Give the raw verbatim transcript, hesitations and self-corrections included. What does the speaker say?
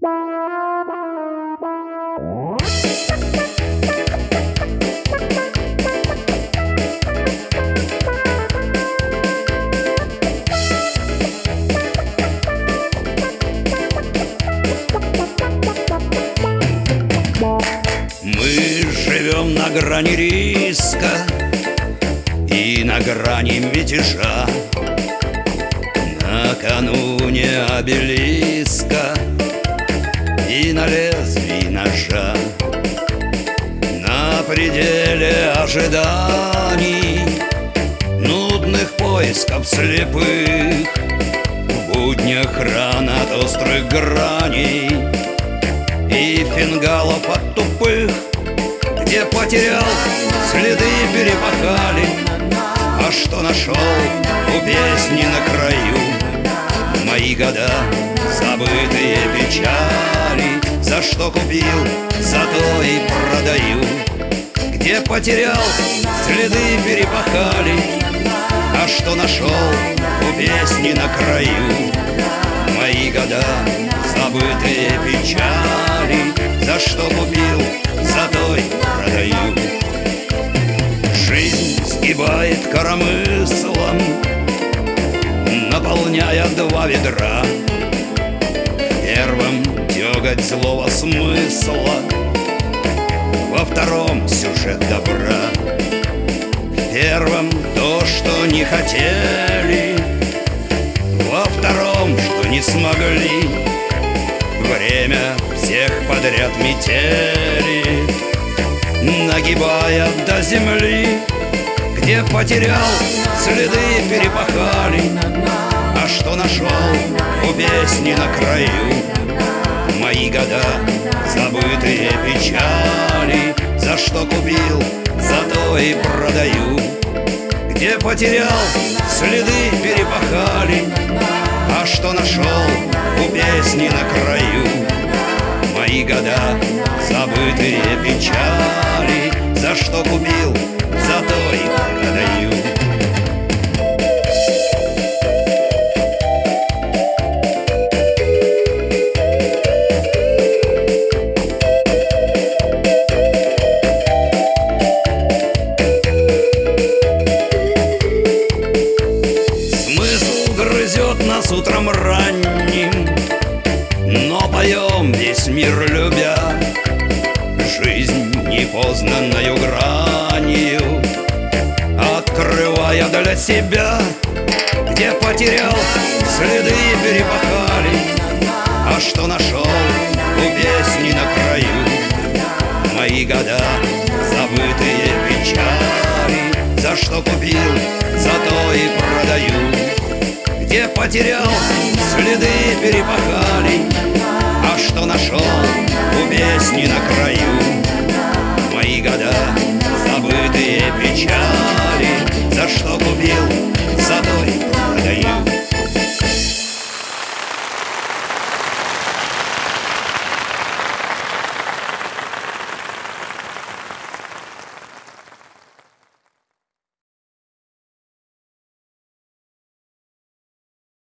Мы живем на грани риска и на грани мятежа. Накануне обелиска и на лезвии ножа. На пределе ожиданий, нудных поисков слепых, в буднях ран от острых граней и фингалов от тупых, где потерял, следы перепахали, а что нашел у песни на краю. Мои года, забытые печали, за что купил, за то и продаю. Где потерял, следы перепахали, а что нашел у песни на краю. Мои года, забытые печали, за что купил, за то и продаю. Жизнь сгибает коромыслом, наполняя два ведра. В первом деготь злого смысла, во втором сюжет добра. В первом то, что не хотели, во втором, что не смогли. Время всех подряд метели, нагибая до земли. Где потерял, следы перепахали, а что нашел у песни на краю. Мои года, забытые печали, за что купил, за то и продаю. Где потерял, следы перепахали, а что нашел у песни на краю. Мои года, забытые печали, за что купил, за то и продаю. Смысл грызет нас утром ранним, но поем весь мир любя. Жизнь непознанною гранью, открывая для себя. Где потерял, следы перепахали, а что нашел у песни на краю. Мои года, забытые печали, за что купил, за то и продаю. Где потерял, следы перепахали, а что нашел у песни на краю. Мои года,